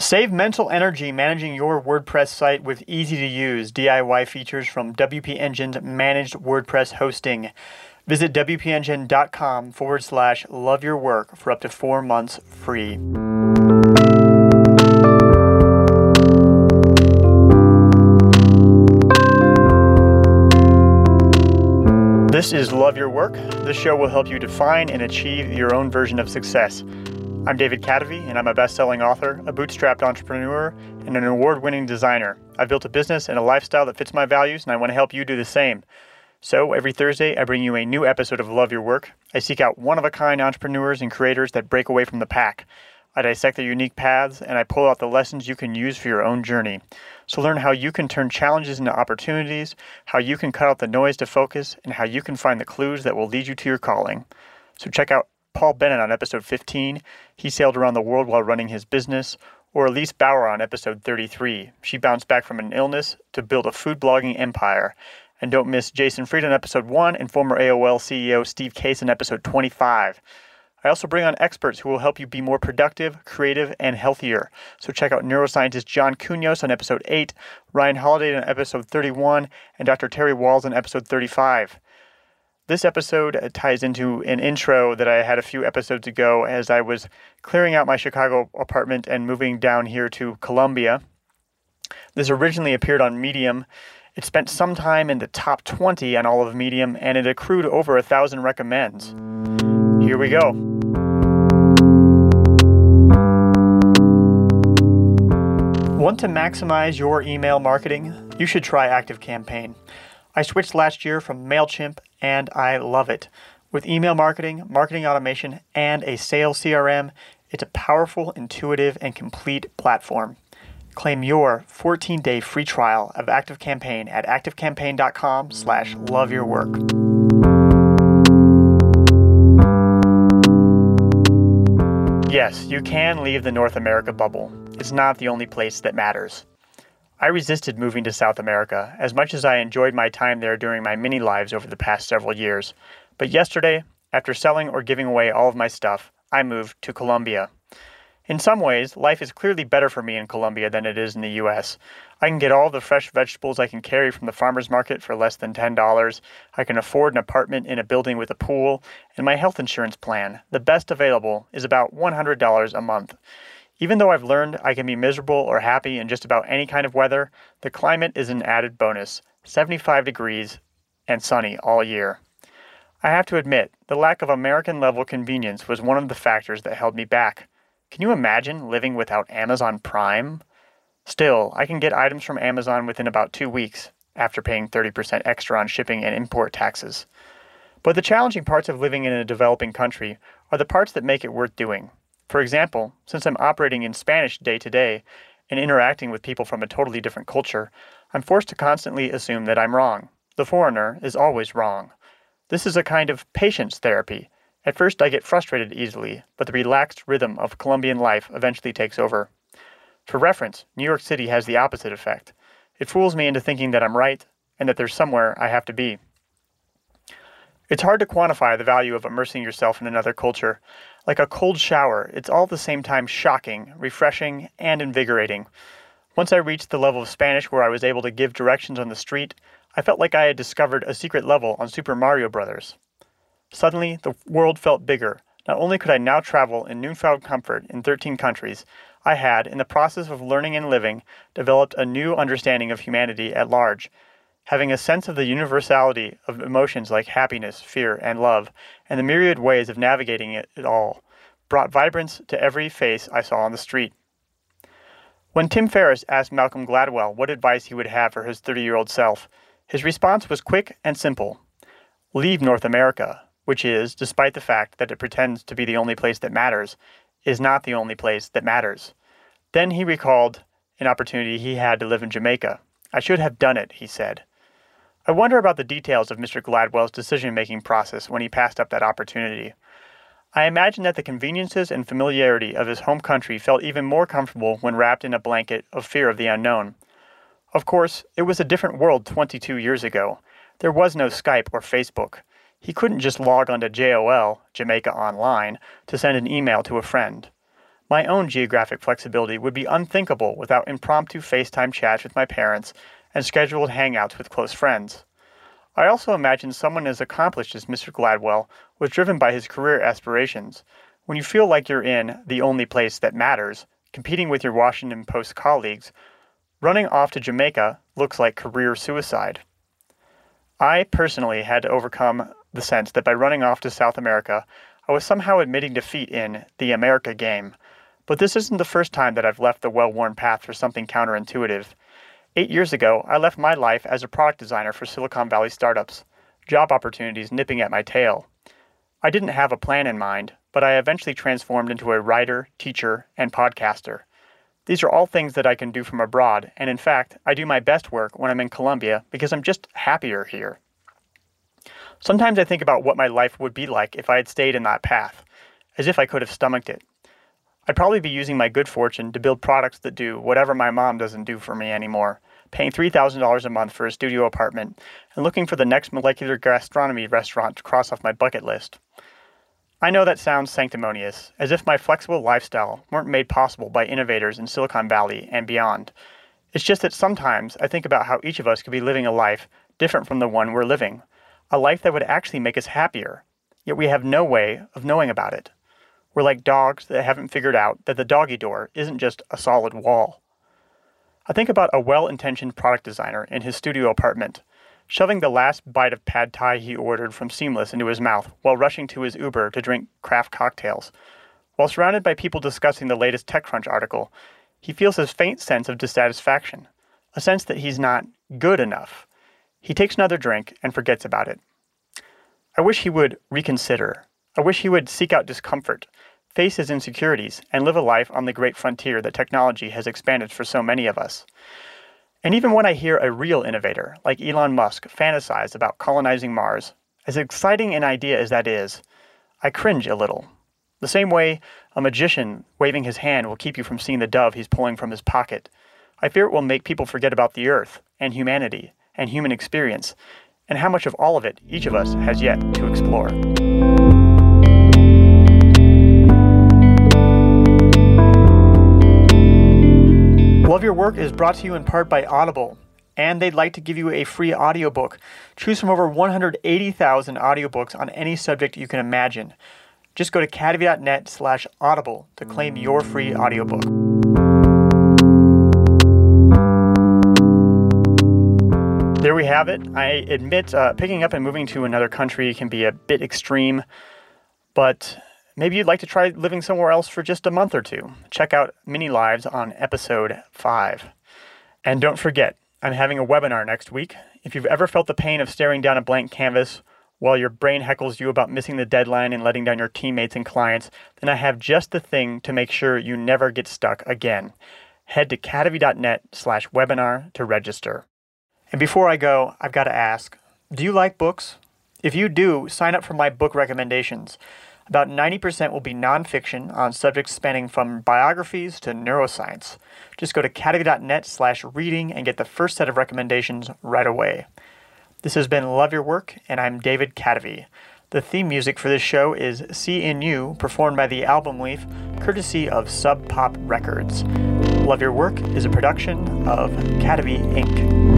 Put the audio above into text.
Save mental energy managing your WordPress site with easy-to-use DIY features from WP Engine's managed WordPress hosting. Visit wpengine.com/loveyourwork for up to 4 months free. This is Love Your Work. This show will help you define and achieve your own version of success. I'm David Cadavy, and I'm a best-selling author, a bootstrapped entrepreneur, and an award-winning designer. I've built a business and a lifestyle that fits my values, and I want to help you do the same. So every Thursday, I bring you a new episode of Love Your Work. I seek out one-of-a-kind entrepreneurs and creators that break away from the pack. I dissect their unique paths, and I pull out the lessons you can use for your own journey. So learn how you can turn challenges into opportunities, how you can cut out the noise to focus, and how you can find the clues that will lead you to your calling. So check out Paul Bennett on episode 15. He sailed around the world while running his business. Or Elise Bauer on episode 33. She bounced back from an illness to build a food blogging empire. And don't miss Jason Fried on episode 1 and former AOL CEO Steve Case on episode 25. I also bring on experts who will help you be more productive, creative, and healthier. So check out neuroscientist John Cunios on episode 8, Ryan Holiday on episode 31, and Dr. Terry Walls on episode 35. This episode ties into an intro that I had a few episodes ago as I was clearing out my Chicago apartment and moving down here to Columbia. This originally appeared on Medium. It spent some time in the top 20 on all of Medium, and it accrued over 1,000 recommends. Here we go. Want to maximize your email marketing? You should try ActiveCampaign. I switched last year from MailChimp, and I love it. With email marketing, marketing automation, and a sales CRM, it's a powerful, intuitive, and complete platform. Claim your 14-day free trial of ActiveCampaign at activecampaign.com/loveyourwork. Yes, you can leave the North America bubble. It's not the only place that matters. I resisted moving to South America, as much as I enjoyed my time there during my mini lives over the past several years. But yesterday, after selling or giving away all of my stuff, I moved to Colombia. In some ways, life is clearly better for me in Colombia than it is in the U.S. I can get all the fresh vegetables I can carry from the farmer's market for less than $10. I can afford an apartment in a building with a pool, and my health insurance plan, the best available, is about $100 a month. Even though I've learned I can be miserable or happy in just about any kind of weather, the climate is an added bonus, 75 degrees and sunny all year. I have to admit, the lack of American-level convenience was one of the factors that held me back. Can you imagine living without Amazon Prime? Still, I can get items from Amazon within about 2 weeks, after paying 30% extra on shipping and import taxes. But the challenging parts of living in a developing country are the parts that make it worth doing. For example, since I'm operating in Spanish day to day and interacting with people from a totally different culture, I'm forced to constantly assume that I'm wrong. The foreigner is always wrong. This is a kind of patience therapy. At first I get frustrated easily, but the relaxed rhythm of Colombian life eventually takes over. For reference, New York City has the opposite effect. It fools me into thinking that I'm right and that there's somewhere I have to be. It's hard to quantify the value of immersing yourself in another culture. Like a cold shower, it's all at the same time shocking, refreshing, and invigorating. Once I reached the level of Spanish where I was able to give directions on the street, I felt like I had discovered a secret level on Super Mario Bros. Suddenly, the world felt bigger. Not only could I now travel in newfound comfort in 13 countries, I had, in the process of learning and living, developed a new understanding of humanity at large. Having a sense of the universality of emotions like happiness, fear, and love, and the myriad ways of navigating it all, brought vibrance to every face I saw on the street. When Tim Ferriss asked Malcolm Gladwell what advice he would have for his 30-year-old self, his response was quick and simple. Leave North America, which is, despite the fact that it pretends to be the only place that matters, is not the only place that matters. Then he recalled an opportunity he had to live in Jamaica. I should have done it, he said. I wonder about the details of Mr. Gladwell's decision-making process when he passed up that opportunity. I imagine that the conveniences and familiarity of his home country felt even more comfortable when wrapped in a blanket of fear of the unknown. Of course, it was a different world 22 years ago. There was no Skype or Facebook. He couldn't just log onto JOL, Jamaica Online, to send an email to a friend. My own geographic flexibility would be unthinkable without impromptu FaceTime chats with my parents and scheduled hangouts with close friends. I also imagine someone as accomplished as Mr. Gladwell was driven by his career aspirations. When you feel like you're in the only place that matters, competing with your Washington Post colleagues, running off to Jamaica looks like career suicide. I personally had to overcome the sense that by running off to South America, I was somehow admitting defeat in the America game. But this isn't the first time that I've left the well-worn path for something counterintuitive. 8 years ago, I left my life as a product designer for Silicon Valley startups, job opportunities nipping at my tail. I didn't have a plan in mind, but I eventually transformed into a writer, teacher, and podcaster. These are all things that I can do from abroad, and in fact, I do my best work when I'm in Colombia because I'm just happier here. Sometimes I think about what my life would be like if I had stayed in that path, as if I could have stomached it. I'd probably be using my good fortune to build products that do whatever my mom doesn't do for me anymore, paying $3,000 a month for a studio apartment, and looking for the next molecular gastronomy restaurant to cross off my bucket list. I know that sounds sanctimonious, as if my flexible lifestyle weren't made possible by innovators in Silicon Valley and beyond. It's just that sometimes I think about how each of us could be living a life different from the one we're living, a life that would actually make us happier, yet we have no way of knowing about it. We're like dogs that haven't figured out that the doggy door isn't just a solid wall. I think about a well-intentioned product designer in his studio apartment, shoving the last bite of pad thai he ordered from Seamless into his mouth while rushing to his Uber to drink craft cocktails. While surrounded by people discussing the latest TechCrunch article, he feels his faint sense of dissatisfaction, a sense that he's not good enough. He takes another drink and forgets about it. I wish he would reconsider. I wish he would seek out discomfort, face his insecurities, and live a life on the great frontier that technology has expanded for so many of us. And even when I hear a real innovator, like Elon Musk, fantasize about colonizing Mars, as exciting an idea as that is, I cringe a little. The same way a magician waving his hand will keep you from seeing the dove he's pulling from his pocket, I fear it will make people forget about the Earth, and humanity, and human experience, and how much of all of it each of us has yet to explore. Love Your Work is brought to you in part by Audible, and they'd like to give you a free audiobook. Choose from over 180,000 audiobooks on any subject you can imagine. Just go to cadavy.net/audible to claim your free audiobook. There we have it. I admit picking up and moving to another country can be a bit extreme, but maybe you'd like to try living somewhere else for just a month or two. Check out Mini Lives on episode 5. And don't forget, I'm having a webinar next week. If you've ever felt the pain of staring down a blank canvas while your brain heckles you about missing the deadline and letting down your teammates and clients, then I have just the thing to make sure you never get stuck again. Head to cadavy.net/webinar to register. And before I go, I've got to ask, do you like books? If you do, sign up for my book recommendations. About 90% will be nonfiction on subjects spanning from biographies to neuroscience. Just go to cadavy.net/reading and get the first set of recommendations right away. This has been Love Your Work, and I'm David Cadavy. The theme music for this show is See in You, performed by the Album Leaf, courtesy of Sub Pop Records. Love Your Work is a production of Cadavy Inc.